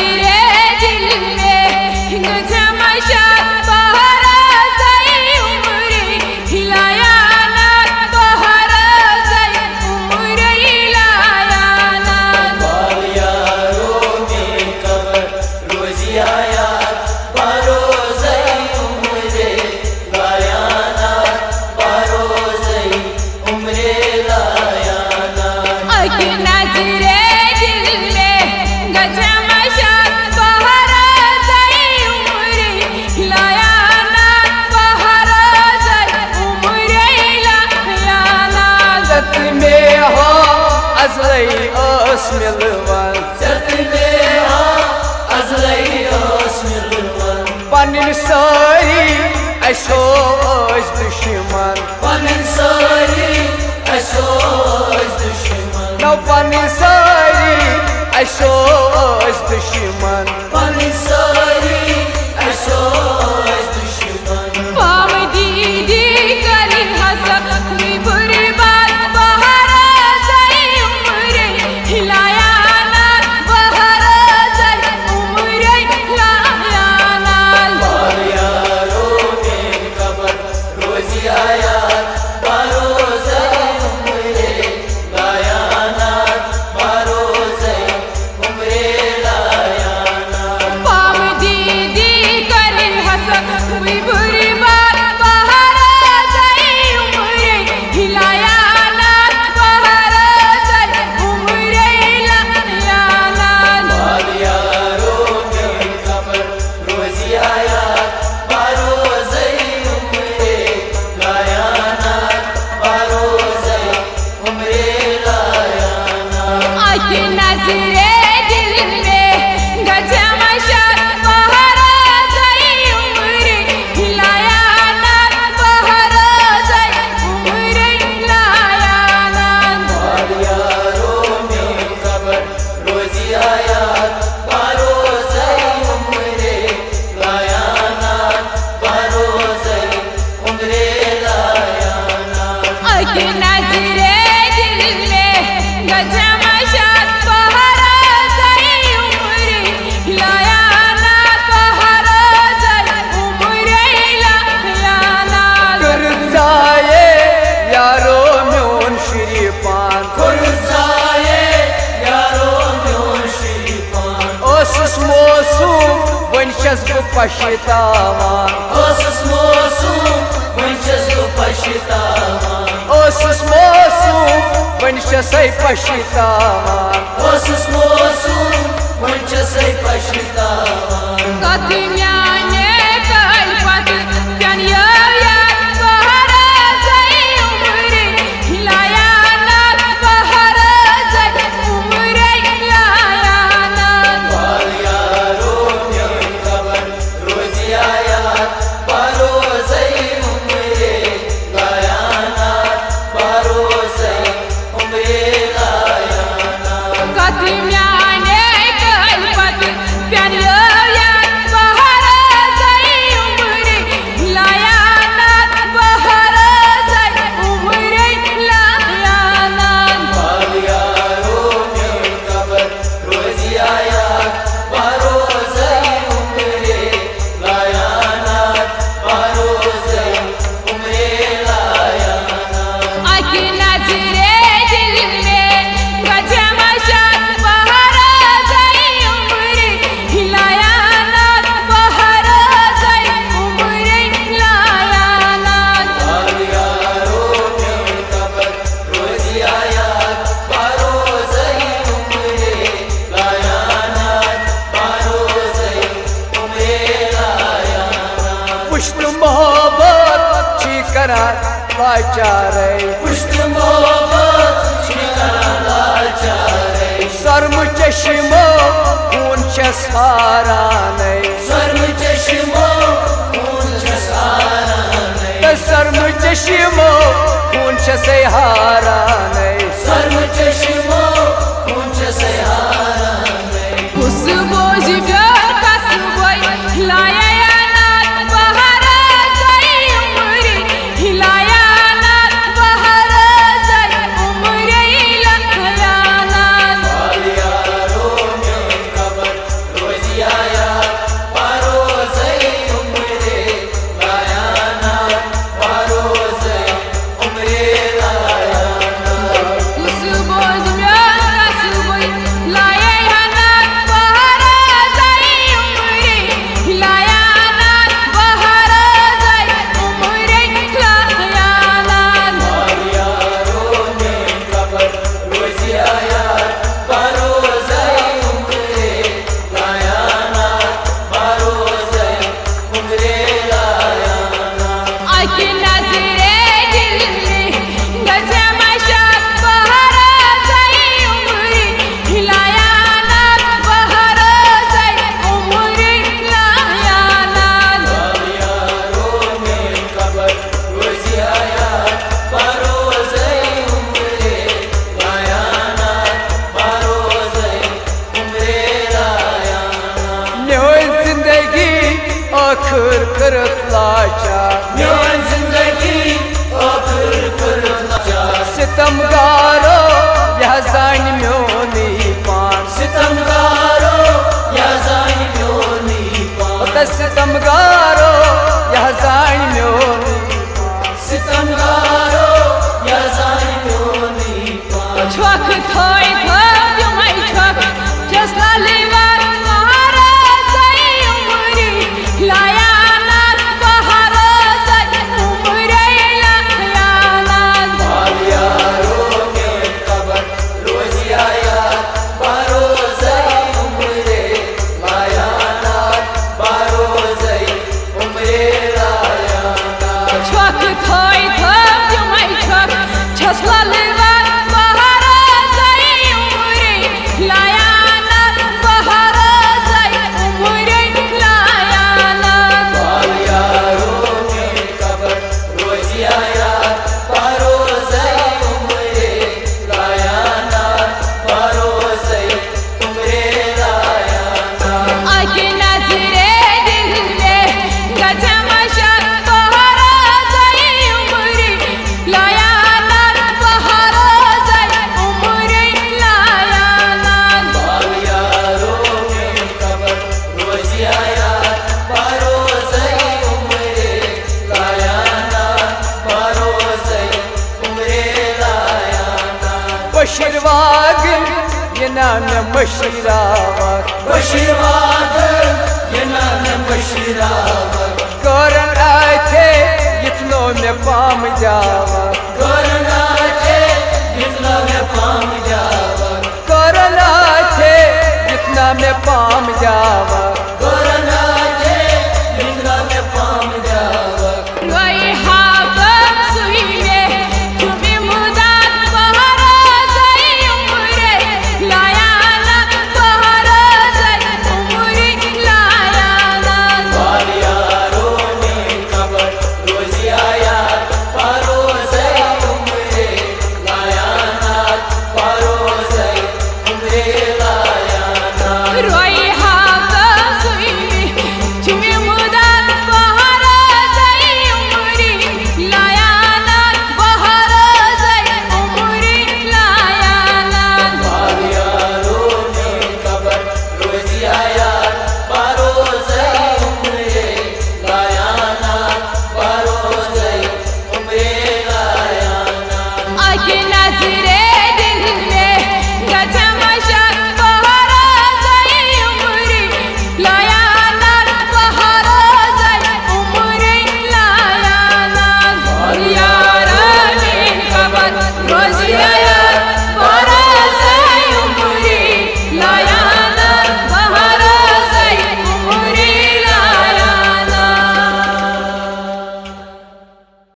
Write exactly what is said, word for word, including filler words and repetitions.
नजरे दिल में गजमशा बहरा जाई उम्रे हिलाया ना बहरा जाई उम्रे हिलाया ना बाल यारों में कबर रोजी आया बारो जाई उम्रे लाया ना बारो जाई उम्रे लाया ना अग नजरे दिल में गजमशा बहरा जाई उम्रे हिलाया ना बहरा जाई उम्रे हिलाया ना जत में हो अजलई ओस मिलवन जत में हो अजलई ओस मिलवन पनिन सारी अशो ओस दुश्मन पनिन सारी अशो ओस दुश्मन नौ पनिन सारी अशो ओस दुश्मन पनिन सारी अशो ओस दुश्मन पाव दीदी करी हसक बुरी बात बहरा जाई उम्रे हिलाया ना बहरा जाई उम्रे हिलाया ना बाल यारों में कबर रोजी आया बारो जाई उम्रे लाया ना बारो जाई उम्रे लाया ना पाव दीदी करी हसक बुरी बात बहरा जाई उम्रे हिलाया ना बहरा जाई उम्रे हिलाया ना बाल यारों में कबर रोजी आया बारो जाई उम्रे लाया ना बारो जाई उम्रे लाया ना अग नजरे दिल में गजमशा बहरा जाई उम्रे हिलाया ना बहरा जाई उम्रे हिलाया ना बाल यारों में कबर रोजी आया बारो जाई उम्रे लाया ना बारो जाई उम्रे लाया ना अग नजरे दिल में गजमशा बहरा जाई उम्रे हिलाया ना बहरा जाई उम्रे हिलाया ना कर जाए यारो म्योन शरीफान खुर्जाए यारों म्योन शरीफान ओसुस मौसूम वंशस बु पछतावान ओसुस मौसूम वंशस को पछतावान ओसुस मौसूम वंशसै पछतावान ओसुस मौसूम वंशस पछतावान कथ म्याने कल पत प्यान याद बहरा जाई उम्रे हिलाया ना बहरा जाई उम्रे हिलाया ना बाल यारों में कबर रोजी आया बारो जाई उम्रे लाया ना बारो जाई उम्रे लाया ना कथ म्याने कल पत प्यान याद बहरा जाई उम्रे हिलाया ना बहरा जाई उम्रे हिलाया ना बाल यारों में कबर रोजी आया बारो जाई उम्रे लाया ना बारो जाई उम्रे लाया ना अग नजरे दिल में गजमशा बहरा जाई उम्रे हिलाया ना बहरा जाई उम्रे हिलाया ना बाल यारों में कबर रोजी आया बारो जाई उम्रे लाया ना बारो जाई उम्रे लाया ना पुष्ट मोहब्बत छी करार लाचारे पुष्ट मोहब्बत ठिकाना लाचारे सर्म चश्मो खून छस हाराने सर्व चश्मो खून छसारा नहीं सर्म चश्मो खून छसै हाराने सर्व चश्मो खून छसारा नहीं उस बोझ प्यार का सुबह हिलाया ना बहरा जाई उम्रे हिलाया ना बहरा जाई उम्रे हिलाया ना बाल यारों में कबर रोजी आखिर करत लाचार मेरी जिंदगी आखिर करत लाचार सितमगारो यह जान म्योनी पान सितमगारो यह जान म्योनी पान सितमगारो यह जान म्योनी सितमगारो यह जान म्योनी पान छक थोय थम युमै छक जस लालिवार महाराज उमरी लायानात बहाराज उमरे लायानात बालियारो के कबर रोजिया याद बारोज़ई उमरे लायानात बारोज़ई उमरे लायानात छक थोय थम युमै छक जस लालिवार महाराज उमरी लायानात बहाराज उमरे लायानात बालियारो के कबर रोजिया याद बारोज़ई उमरे लायानात बारोज़ई उमरे लायानात आके नजरे दिल में गजमशा बहाराज उमरी लायानात बहाराज उमरे लायानात बालियारो के कबर रोजिया याद बारोज़ई उमरे लायानात बारोज़ई उमरे लायानात बशीरवाग ये नाम मशीरावत बशीरवाद ये नाम बशीरावत करन आथे इतनो में पाम जावत करन आथे इतना में पाम जावत करन आथे इतना में पाम जावत करन